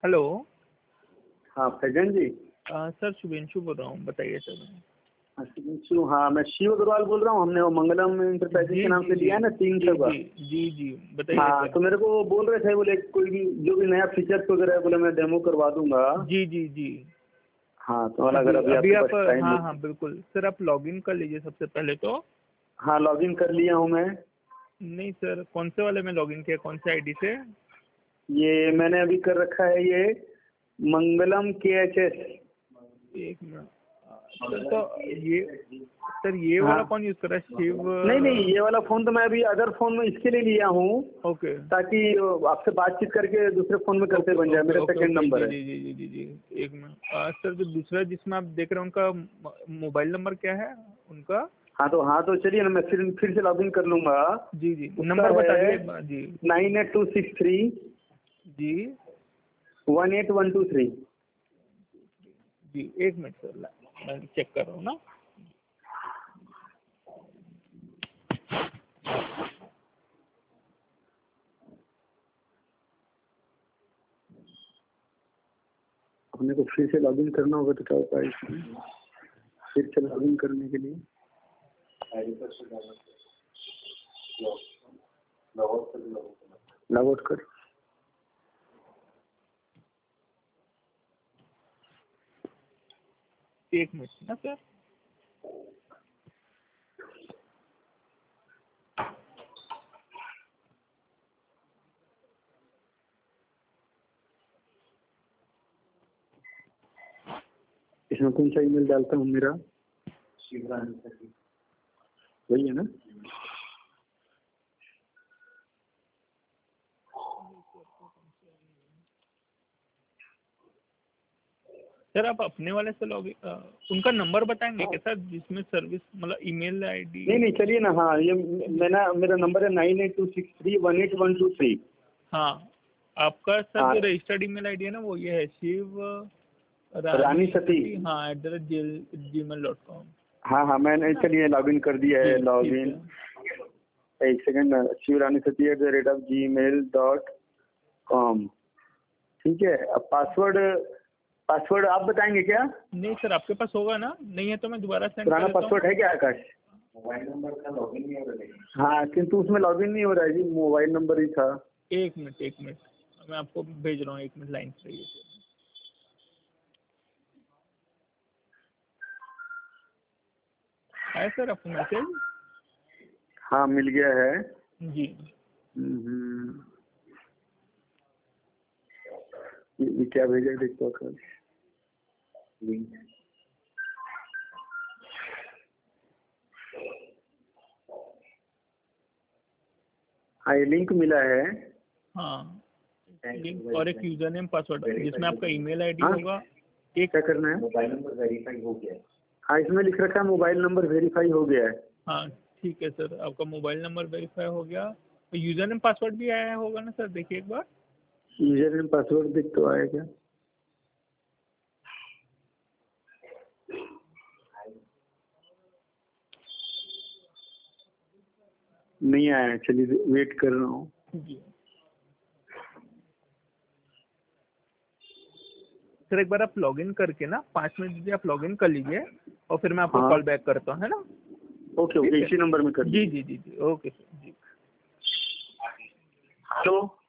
Hello. हाँ फैजन जी। Sir शुभेंशु बोल रहा हूँ, बताइए सर। शुभेंशु, हाँ मैं शिव अग्रवाल बोल रहा हूँ। हमने वो मंगलम इंटरप्राइजेज के नाम से लिया है ना 300 का। जी बताइए। हाँ तो मेरे को बोल रहे थे, बोले कोई भी जो भी नया फीचर्स वगैरह है बोले मैं डेमो करवा दूंगा। जी। हाँ तो अगर अभी आप आपके पास टाइम हाँ बिल्कुल सर, आप लॉगिन कर लीजिए सबसे पहले तो। हाँ लॉगिन कर लिया हूँ मैं। नहीं सर, कौन से वाले में लॉगिन किया, कौन से आईडी से? ये मैंने अभी कर रखा है, ये मंगलम KHS। एक मिनट सर, तो ये हाँ वाला कौन यूज कर रहा है? शिव? नहीं, ये वाला फोन तो मैं अभी अदर फोन में इसके लिए लिया हूँ। ओके। ताकि आपसे बातचीत करके दूसरे फोन में करते बन जाए। मेरा सेकंड नंबर है। जी। एक मिनट सर, जो दूसरा जिसमें आप देख रहे हैं उनका मोबाइल नंबर क्या है उनका? हाँ तो चलिए ना, मैं फिर से लॉगिन कर लूंगा। जी नंबर बता दिए एक बार जी। 98263 जी 18123। जी एक मिनट सर, मैं चेक कर रहा हूँ ना। अपने को फिर से लॉगिन करना होगा तो क्या उपाय इसमें? फिर से लॉगिन करने के लिए लॉग आउट कर। एक मिनट ना सर। इसमें कौन सा ईमेल डालता हूँ? मेरा वही है ना? सर आप अपने वाले से लॉगिन, उनका नंबर बताएंगे क्या सर, जिसमें सर्विस मतलब ईमेल आईडी? नहीं चलिए ना। हाँ ये मेरा नंबर है 98263 18123। हाँ आपका सर जो रजिस्टर्ड ईमेल आईडी है ना, वो ये है शिव रानी सती। हाँ @gmail.com। हाँ मैंने चलिए लॉगिन कर दिया है। लॉगिन एक सेकंड। शिवरानी सती @gmail.com। ठीक है। अब पासवर्ड आप बताएंगे क्या? नहीं सर, आपके पास होगा ना? नहीं है तो मैं दोबारा सेंड पुराना पासवर्ड है क्या आकाश? मोबाइल नंबर का लॉगिन नहीं हो रहा है। हाँ किंतु उसमें लॉगिन नहीं हो रहा है जी, मोबाइल नंबर ही था। एक मिनट मैं आपको भेज रहा हूँ, एक मिनट लाइन पे रहिए। है सर आपको मैसेज? हाँ मिल गया है जी। ये क्या भेजा देखो आकाश? लिंक। हाँ ये लिंक मिला है। हाँ लिंक और एक यूजर नेम पासवर्ड जिसमें आपका ईमेल आईडी होगा। एक क्या करना है? मोबाइल नंबर वेरीफाई हो गया है। हाँ इसमें लिख रखा है मोबाइल नंबर वेरीफाई हो गया है। हाँ ठीक है सर, आपका मोबाइल नंबर वेरीफाई हो गया। तो यूजर नेम पासवर्ड भी आया होगा ना सर, देखिए एक बार। यूजर नेम पासवर्ड देख तो आएगा। नहीं आया, चलिए वेट कर रहा हूँ। जी सर, एक बार आप लॉगिन करके ना 5 मिनट दीजिए, आप लॉगिन कर लीजिए और फिर मैं आपको कॉल बैक करता हूँ, है ना? ओके इसी नंबर में कर। जी ओके सर जी। हेलो।